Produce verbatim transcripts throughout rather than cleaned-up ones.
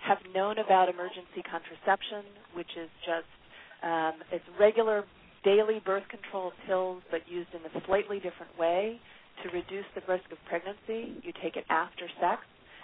have known about emergency contraception, which is just um, it's regular daily birth control pills, but used in a slightly different way to reduce the risk of pregnancy. You take it after sex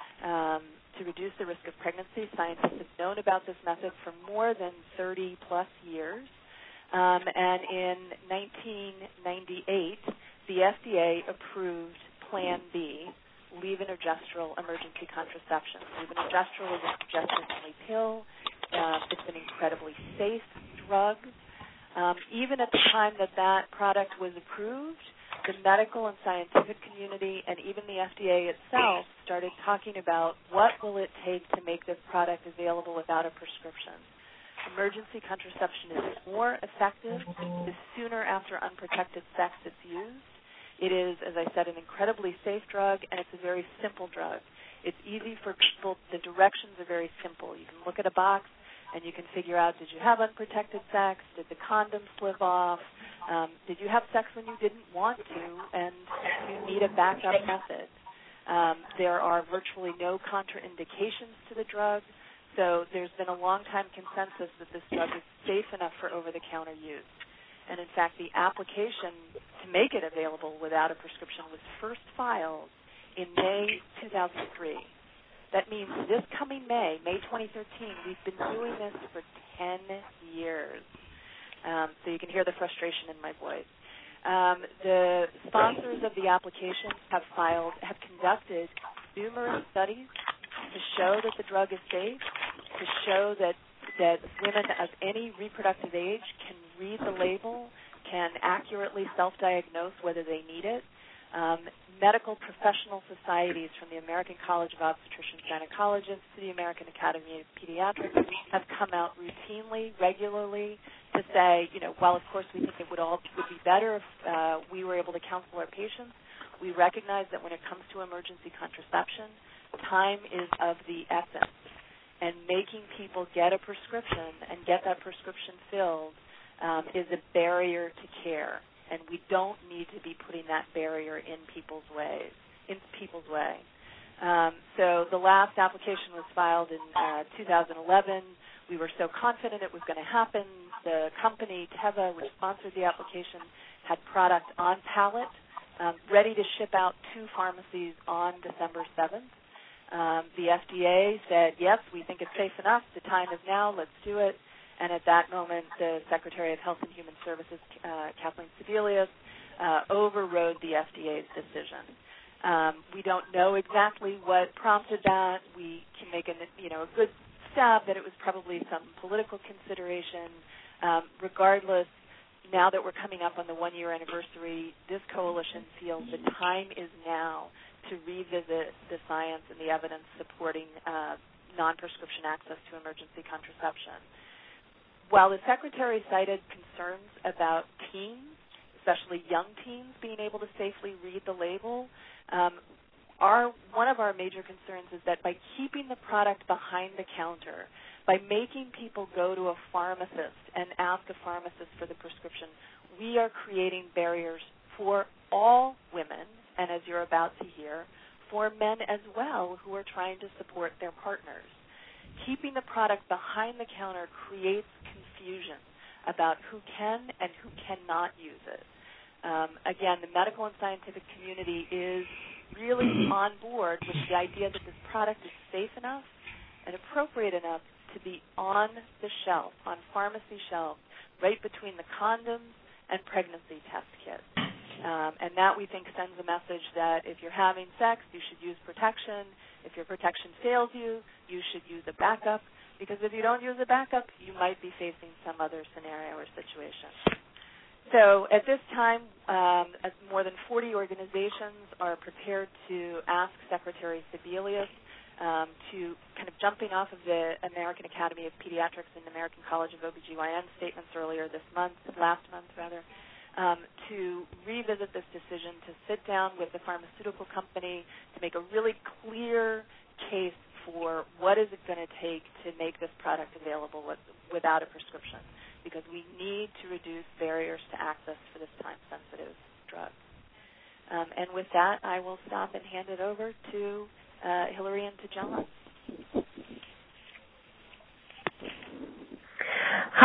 um, to reduce the risk of pregnancy. Scientists have known about this method for more than thirty plus years. Um, and in nineteen ninety-eight, the F D A approved Plan B, levonorgestrel emergency contraception. Levonorgestrel is a progestin-only pill. Uh, it's an incredibly safe drug. Um, even at the time that that product was approved, the medical and scientific community and even the F D A itself started talking about what will it take to make this product available without a prescription. Emergency contraception is more effective the sooner after unprotected sex it's used. It is, as I said, an incredibly safe drug, and it's a very simple drug. It's easy for people. The directions are very simple. You can look at a box, and you can figure out, did you have unprotected sex? Did the condom slip off? Um, did you have sex when you didn't want to? And you need a backup method. Um, there are virtually no contraindications to the drug. So there's been a long-time consensus that this drug is safe enough for over-the-counter use. And, in fact, the application to make it available without a prescription was first filed in May two thousand three. That means this coming May, May twenty thirteen, we've been doing this for ten years. Um, so you can hear the frustration in my voice. Um, the sponsors of the application have filed, have conducted numerous studies to show that the drug is safe, to show that, that women of any reproductive age can read the label, can accurately self-diagnose whether they need it. Um, medical professional societies, from the American College of Obstetricians and Gynecologists to the American Academy of Pediatrics, have come out routinely, regularly to say, you know, while of course we think it would all would be better if uh, we were able to counsel our patients, we recognize that when it comes to emergency contraception, time is of the essence, and making people get a prescription and get that prescription filled um, is a barrier to care, and we don't need to be putting that barrier in people's ways, in people's way. Um, so the last application was filed in uh, two thousand eleven. We were so confident it was going to happen. The company, Teva, which sponsored the application, had product on pallet, um, ready to ship out to pharmacies on December seventh. Um, the F D A said, yes, we think it's safe enough. The time is now. Let's do it. And at that moment, the Secretary of Health and Human Services, uh, Kathleen Sebelius, uh, overrode the F D A's decision. Um, we don't know exactly what prompted that. We can make a, you know, a good stab that it was probably some political consideration. Um, regardless, now that we're coming up on the one-year anniversary, this coalition feels the time is now to revisit the science and the evidence supporting uh, non-prescription access to emergency contraception. While the Secretary cited concerns about teens, especially young teens, being able to safely read the label, um, our, one of our major concerns is that by keeping the product behind the counter, by making people go to a pharmacist and ask a pharmacist for the prescription, we are creating barriers for all women, and as you're about to hear, for men as well who are trying to support their partners. Keeping the product behind the counter creates confusion about who can and who cannot use it. Um, again, the medical and scientific community is really on board with the idea that this product is safe enough and appropriate enough to be on the shelf, on pharmacy shelves, right between the condoms and pregnancy test kits. Um, and that, we think, sends a message that if you're having sex, you should use protection. If your protection fails you, you should use a backup, because if you don't use a backup, you might be facing some other scenario or situation. So at this time, um, as more than forty organizations are prepared to ask Secretary Sebelius um, to, kind of jumping off of the American Academy of Pediatrics and American College of O B G Y N statements earlier this month, last month rather, Um, to revisit this decision, to sit down with the pharmaceutical company to make a really clear case for what is it going to take to make this product available with, without a prescription, because we need to reduce barriers to access for this time-sensitive drug. Um, and with that, I will stop and hand it over to uh, Hillary and to John.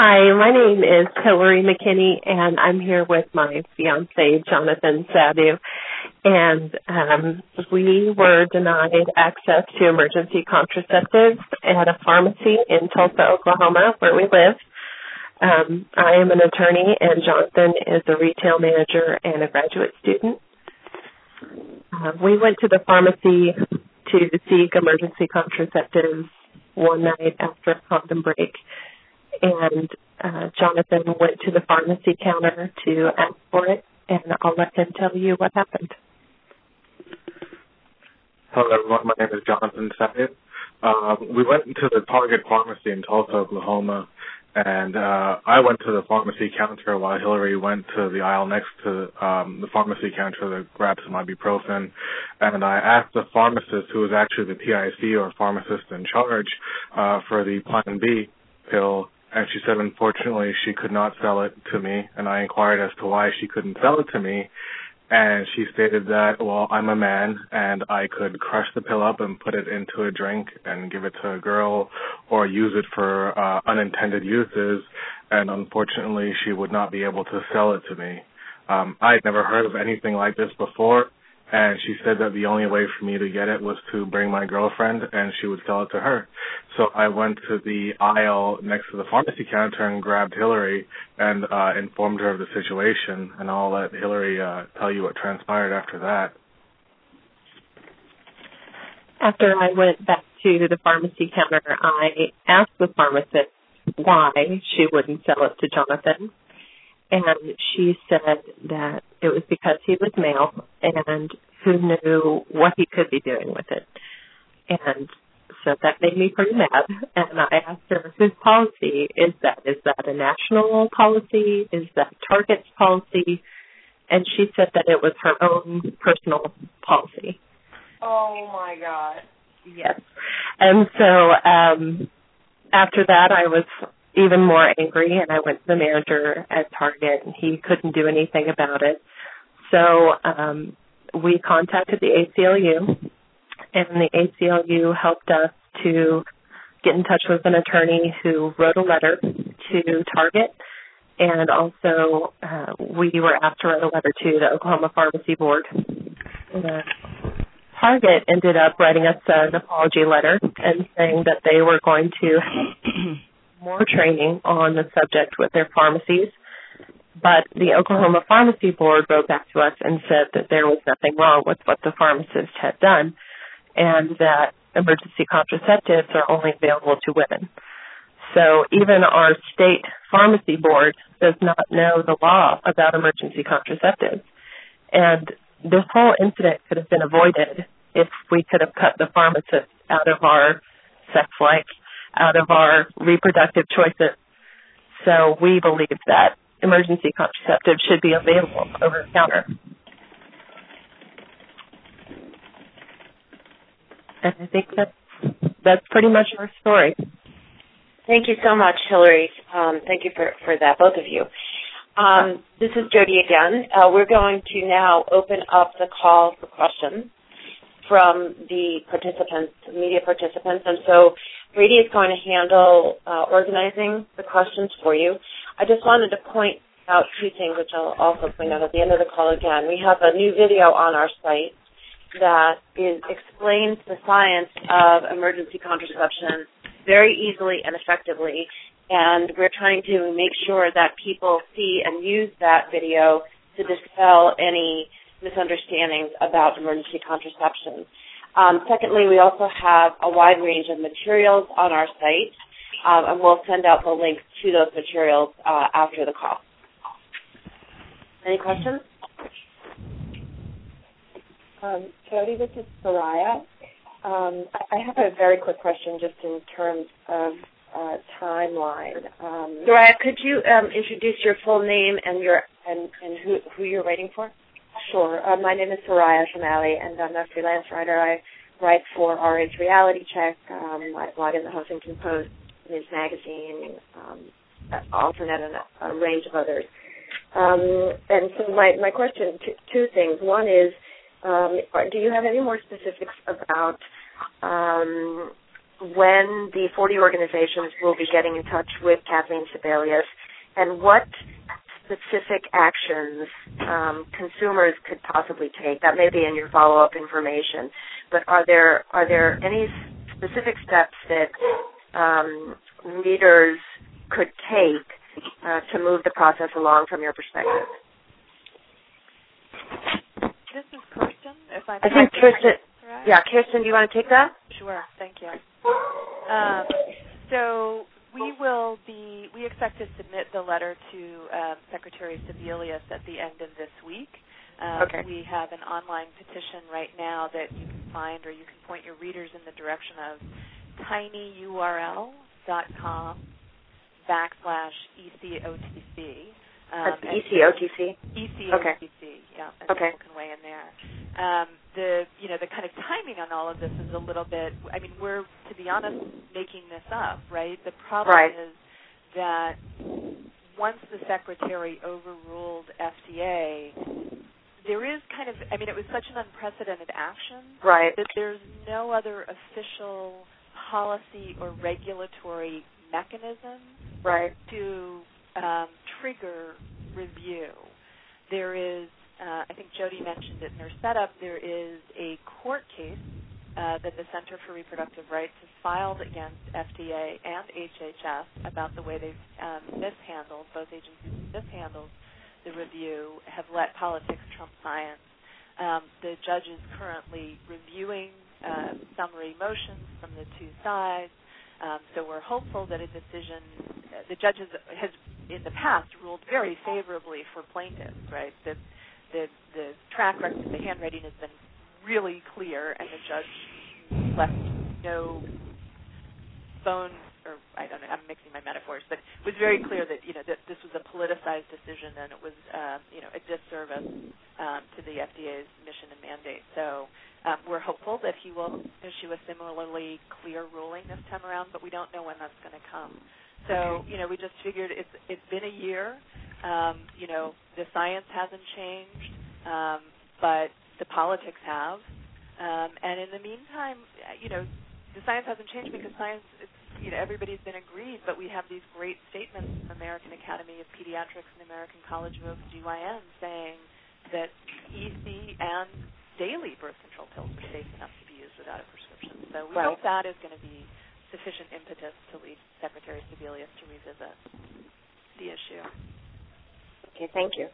Hi, my name is Hillary McKinney, and I'm here with my fiancé, Jonathan Sadu. And um, we were denied access to emergency contraceptives at a pharmacy in Tulsa, Oklahoma, where we live. Um, I am an attorney, and Jonathan is a retail manager and a graduate student. Uh, we went to the pharmacy to seek emergency contraceptives one night after a condom break, and uh, Jonathan went to the pharmacy counter to ask for it, and I'll let him tell you what happened. Hello, everyone. My name is Jonathan Sadu. Uh, we went to the Target pharmacy in Tulsa, Oklahoma, and uh, I went to the pharmacy counter while Hillary went to the aisle next to um, the pharmacy counter to grab some ibuprofen. And I asked the pharmacist, who was actually the P I C or pharmacist in charge, uh, for the Plan B pill, and she said, unfortunately, she could not sell it to me. And I inquired as to why she couldn't sell it to me. And she stated that, well, I'm a man, and I could crush the pill up and put it into a drink and give it to a girl or use it for uh, unintended uses, and unfortunately she would not be able to sell it to me. Um, I had never heard of anything like this before, and she said that the only way for me to get it was to bring my girlfriend, and she would sell it to her. So I went to the aisle next to the pharmacy counter and grabbed Hillary and uh, informed her of the situation, and I'll let Hillary uh, tell you what transpired after that. After I went back to the pharmacy counter, I asked the pharmacist why she wouldn't sell it to Jonathan, and she said that it was because he was male and who knew what he could be doing with it. And so that made me pretty mad. And I asked her, whose policy is that? Is that a national policy? Is that Target's policy? And she said that it was her own personal policy. Oh, my God. Yes. And so um, after that, I was even more angry, and I went to the manager at Target, and he couldn't do anything about it. So um, we contacted the A C L U, and the A C L U helped us to get in touch with an attorney who wrote a letter to Target, and also uh, we were asked to write a letter to the Oklahoma Pharmacy Board. Uh, Target ended up writing us an apology letter and saying that they were going to have more training on the subject with their pharmacies. But the Oklahoma Pharmacy Board wrote back to us and said that there was nothing wrong with what the pharmacist had done and that emergency contraceptives are only available to women. So even our state pharmacy board does not know the law about emergency contraceptives. And this whole incident could have been avoided if we could have cut the pharmacist out of our sex life, out of our reproductive choices. So we believe that emergency contraceptives should be available over the counter. And I think that's, that's pretty much our story. Thank you so much, Hillary. Um, thank you for, for that, both of you. Um, this is Jody again. Uh, we're going to now open up the call for questions from the participants, media participants. And so Brady is going to handle uh, organizing the questions for you. I just wanted to point out two things, which I'll also point out at the end of the call again. We have a new video on our site that is, explains the science of emergency contraception very easily and effectively, and we're trying to make sure that people see and use that video to dispel any misunderstandings about emergency contraception. Um, secondly, we also have a wide range of materials on our site, um, and we'll send out the links to those materials uh, after the call. Any questions? Um, Jody, this is Soraya. Um, I have a very quick question just in terms of uh, timeline. Um, Soraya, could you um, introduce your full name and your and, and who, who you're writing for? Sure. Uh, my name is Soraya Shamali, and I'm a freelance writer. I write for R H Reality Check. Um, I blog in the Huffington Post, News Magazine, um, Alternate, and a, a range of others. Um, and so my, my question, two, two things. One is, um, do you have any more specifics about um, when the forty organizations will be getting in touch with Kathleen Sebelius, and what specific actions um, consumers could possibly take. That may be in your follow-up information, but are there are there any specific steps that um, readers could take uh, to move the process along from your perspective? This is Kirsten. If I'm I think Kirsten. Right? Yeah, Kirsten, do you want to take that? Sure. Thank you. Um, so. We will be, we expect to submit the letter to um, Secretary Sebelius at the end of this week. Um, okay. We have an online petition right now that you can find, or you can point your readers in the direction of tinyurl.com backslash ECOTC. Um, E C O T C? E C O T C, okay. yeah, and okay. people can weigh in there. Um, the you know the kind of timing on all of this is a little bit. I mean, we're to be honest making this up, right? The problem right. is that once the Secretary overruled F D A, there is kind of. I mean, it was such an unprecedented action right. that there's no other official policy or regulatory mechanism right. to um, trigger review. There is. Uh, I think Jody mentioned it in her setup, there is a court case uh, that the Center for Reproductive Rights has filed against F D A and H H S about the way they've um, mishandled, both agencies mishandled the review, have let politics trump science. Um, the judge is currently reviewing uh, summary motions from the two sides, um, so we're hopeful that a decision, uh, the judge has, has in the past ruled very favorably for plaintiffs, right? The, The, the track record, the handwriting has been really clear, and the judge left no bone, or I don't know, I'm mixing my metaphors, but it was very clear that, you know, that this was a politicized decision and it was, uh, you know, a disservice um, to the F D A's mission and mandate. So um, we're hopeful that he will issue a similarly clear ruling this time around, but we don't know when that's going to come. So, you know, we just figured it's it's been a year. Um, you know, the science hasn't changed, um, but the politics have. Um, and in the meantime, you know, the science hasn't changed because science, it's, you know, everybody's been agreed, but we have these great statements from the American Academy of Pediatrics and American College of O B G Y N saying that E C and daily birth control pills are safe enough to be used without a prescription. So we right. hope that is going to be sufficient impetus to lead Secretary Sebelius to revisit the issue. Okay, thank you.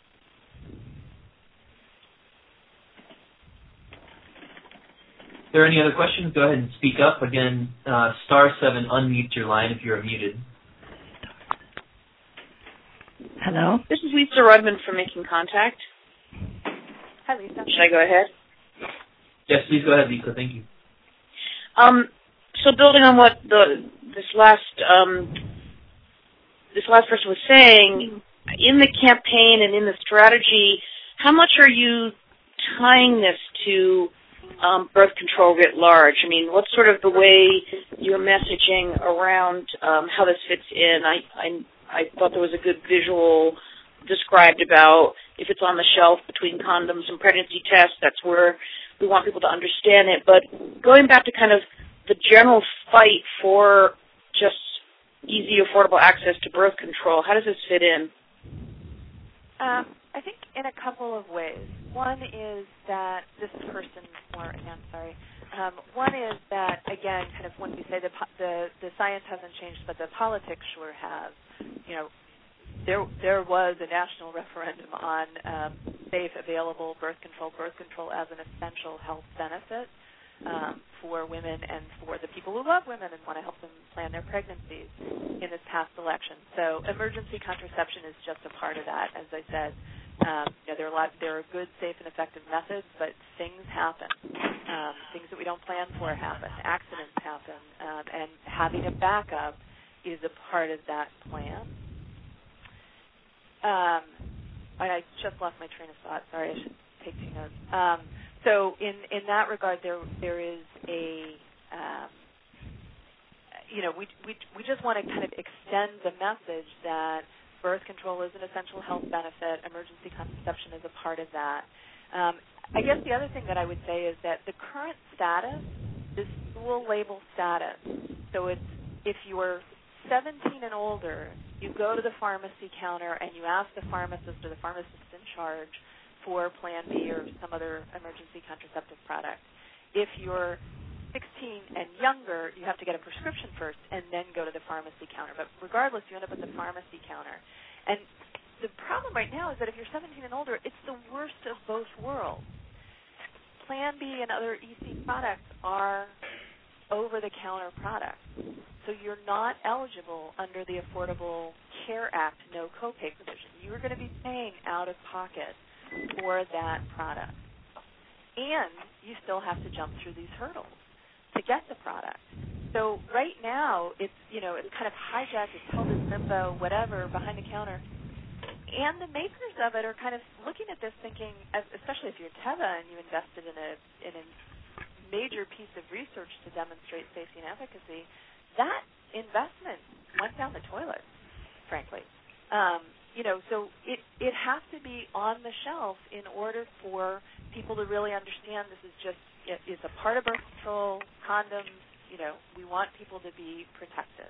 If there are any other questions, go ahead and speak up. Again, uh, star seven unmute your line if you're muted. Hello? This is Lisa Rudman from Making Contact. Hi, Lisa. Should I go ahead? Yes, please go ahead, Lisa. Thank you. Um, so building on what the this last um, this last person was saying, in the campaign and in the strategy, how much are you tying this to um, birth control writ large? I mean, what's sort of the way you're messaging around um, how this fits in? I, I I thought there was a good visual described about if it's on the shelf between condoms and pregnancy tests, that's where we want people to understand it. But going back to kind of the general fight for just easy, affordable access to birth control, how does this fit in? Um, I think in a couple of ways. One is that this is Kirsten Moore again, sorry. Um, one is that, again, kind of when we say the, the the science hasn't changed, but the politics sure has. You know, there there was a national referendum on um, safe, available birth control, birth control as an essential health benefit um, for women and for the people who love women and want to help them plan their pregnancies in this past election. So emergency contraception is just a part of that. As I said, um, you know, there are a lot, there are good, safe, and effective methods, but things happen. Um, things that we don't plan for happen. Accidents happen, um, and having a backup is a part of that plan. Um, I just lost my train of thought. Sorry, I should take two notes. Um, so in, in that regard, there there is a, um, you know, we, we, we just want to kind of extend the message that birth control is an essential health benefit. Emergency contraception is a part of that. Um, I guess the other thing that I would say is that the current status, this dual label status. So it's if you're seventeen and older, you go to the pharmacy counter and you ask the pharmacist or the pharmacist in charge for Plan B or some other emergency contraceptive product. If you're sixteen and younger, you have to get a prescription first and then go to the pharmacy counter. But regardless, you end up at the pharmacy counter. And the problem right now is that if you're seventeen and older, it's the worst of both worlds. Plan B and other E C products are over-the-counter products. So you're not eligible under the Affordable Care Act no copay provision. You're going to be paying out of pocket for that product. And you still have to jump through these hurdles to get the product. So right now, it's, you know, it's kind of hijacked, it's held in limbo, whatever, behind the counter. And the makers of it are kind of looking at this thinking, especially if you're Teva and you invested in a in a major piece of research to demonstrate safety and efficacy, that investment went down the toilet, frankly. Um, you know, so it, it has to be on the shelf in order for people to really understand this is just, it, it's a part of birth control, condoms, you know, we want people to be protected.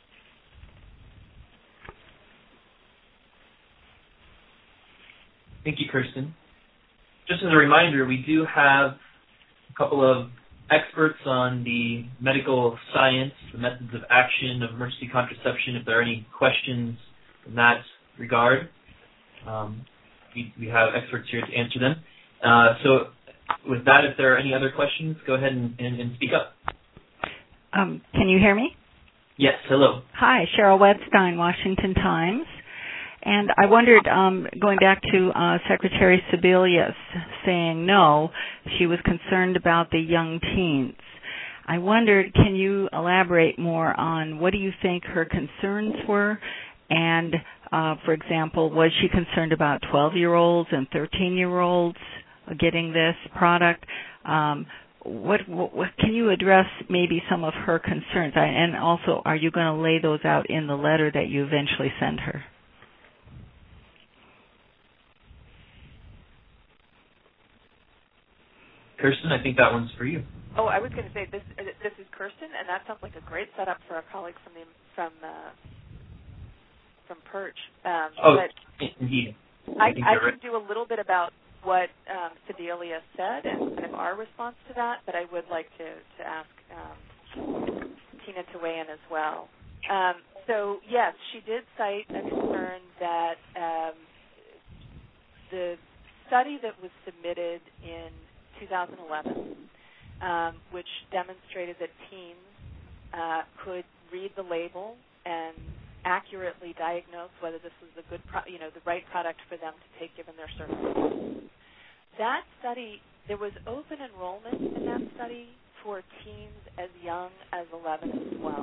Thank you, Kirsten. Just as a reminder, we do have a couple of experts on the medical science, the methods of action of emergency contraception. If there are any questions in that regard, um, we, we have experts here to answer them. Uh, so with that, if there are any other questions, go ahead and, and, and speak up. Um, can you hear me? Yes, hello. Hi, Cheryl Wedstein, Washington Times. And I wondered, um, going back to uh, Secretary Sebelius saying no, she was concerned about the young teens. I wondered, can you elaborate more on what do you think her concerns were? And, uh, for example, was she concerned about twelve-year-olds and thirteen-year-olds getting this product? Um, what, what, what can you address maybe some of her concerns? I, and also, are you going to lay those out in the letter that you eventually send her? Kirsten, I think that one's for you. Oh, I was going to say this. This is Kirsten, and that sounds like a great setup for our colleague from the from uh, from Perch. Um, oh, but indeed. I, I, I right. can do a little bit about what um, Sedelia said and kind of our response to that, but I would like to to ask um, Tina to weigh in as well. Um, so yes, she did cite a concern that um, the study that was submitted in two thousand eleven, um, which demonstrated that teens uh, could read the label and accurately diagnose whether this was the good, pro- you know, the right product for them to take given their circumstances. That study, there was open enrollment in that study for teens as young as eleven and twelve.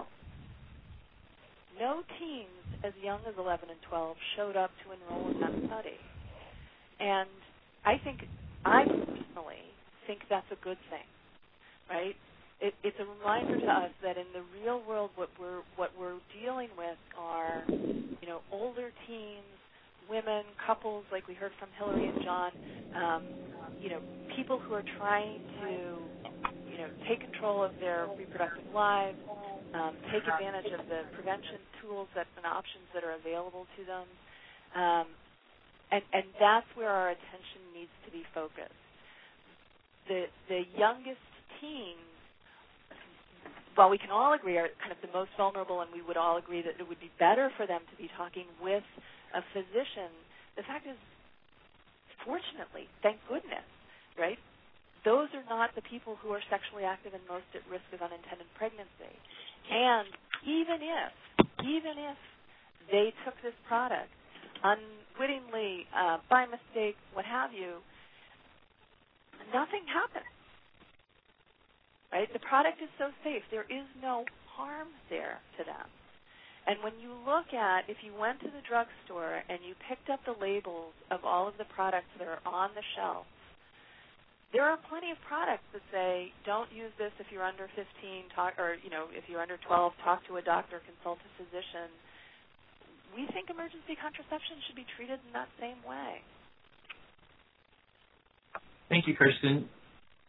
No teens as young as eleven and twelve showed up to enroll in that study, and I think I personally think that's a good thing, right? It, it's a reminder to us that in the real world, what we're what we're dealing with are, you know, older teens, women, couples, like we heard from Hillary and John, um, you know, people who are trying to, you know, take control of their reproductive lives, um, take advantage of the prevention tools that, and options that are available to them, um, and and that's where our attention needs to be focused. The the youngest teens, while we can all agree are kind of the most vulnerable, and we would all agree that it would be better for them to be talking with a physician, the fact is, fortunately, thank goodness, right, those are not the people who are sexually active and most at risk of unintended pregnancy. And even if, even if they took this product unwittingly, uh, by mistake, what have you, nothing happens, right? The product is so safe. There is no harm there to them. And when you look at, if you went to the drugstore and you picked up the labels of all of the products that are on the shelf, there are plenty of products that say, don't use this if you're under fifteen, talk, or, you know, if you're under twelve, talk to a doctor, consult a physician. We think emergency contraception should be treated in that same way. Thank you, Kirsten.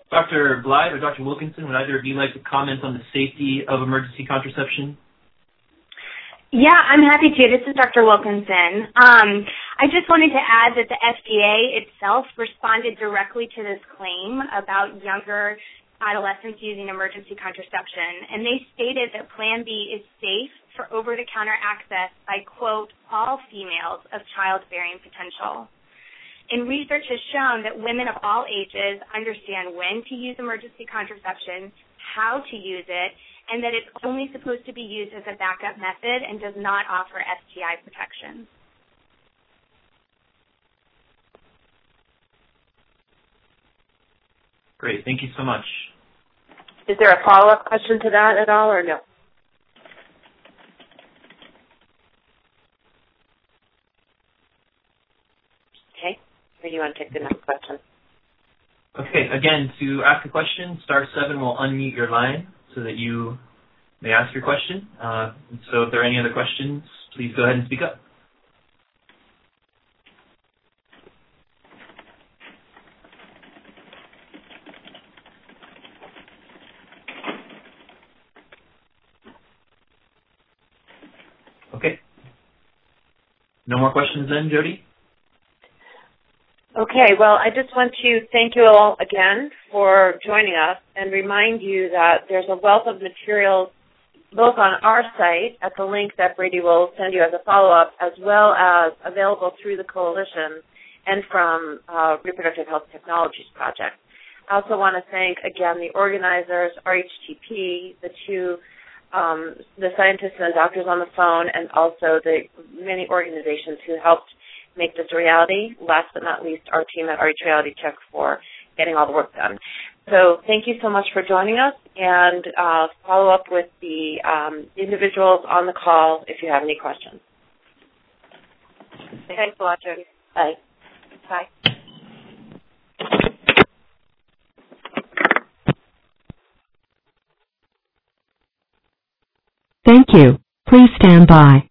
Doctor Blythe or Doctor Wilkinson, would either of you like to comment on the safety of emergency contraception? Yeah, I'm happy to. This is Doctor Wilkinson. Um, I just wanted to add that the F D A itself responded directly to this claim about younger adolescents using emergency contraception, and they stated that Plan B is safe for over-the-counter access by, quote, all females of childbearing potential. And research has shown that women of all ages understand when to use emergency contraception, how to use it, and that it's only supposed to be used as a backup method and does not offer S T I protection. Great. Thank you so much. Is there a follow-up question to that at all, or no? Okay. Or do you want to take the next question? Okay. Again, to ask a question, star seven will unmute your line so that you may ask your question. Uh, so if there are any other questions, please go ahead and speak up. Okay. No more questions then, Jody? Okay, well, I just want to thank you all again for joining us and remind you that there's a wealth of materials both on our site at the link that Brady will send you as a follow-up, as well as available through the Coalition and from uh, Reproductive Health Technologies Project. I also want to thank, again, the organizers, R H T P, the two, um, the scientists and doctors on the phone, and also the many organizations who helped make this a reality. Last but not least, our team at R H Reality Check for getting all the work done. So thank you so much for joining us, and uh, follow up with the um, individuals on the call if you have any questions. Thanks a lot, Jody. Bye. Bye. Thank you. Please stand by.